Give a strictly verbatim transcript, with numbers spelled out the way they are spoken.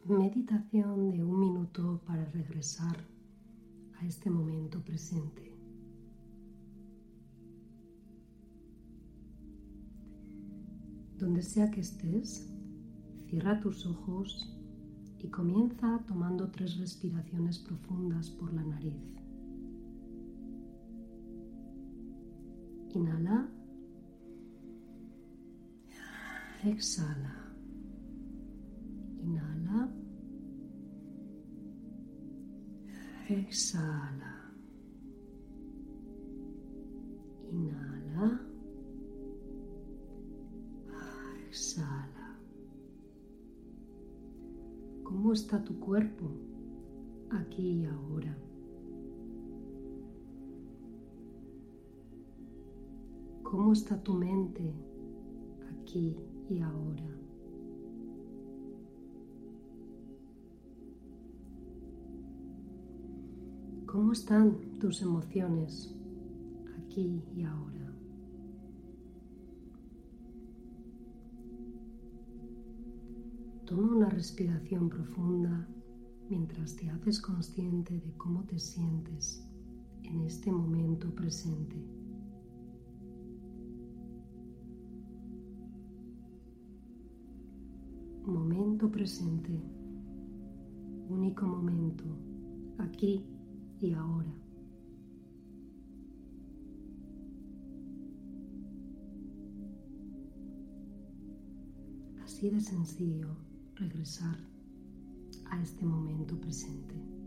meditación de un minuto para regresar a este momento presente. Donde sea que estés, cierra tus ojos y comienza tomando tres respiraciones profundas por la nariz. Inhala. Exhala. Inhala. Exhala. Inhala. Exhala. ¿Cómo está tu cuerpo aquí y ahora? ¿Cómo está tu mente aquí y ahora? ¿Cómo están tus emociones aquí y ahora? Toma una respiración profunda mientras te haces consciente de cómo te sientes en este momento presente. Momento presente, único momento, aquí y ahora. Así de sencillo regresar a este momento presente.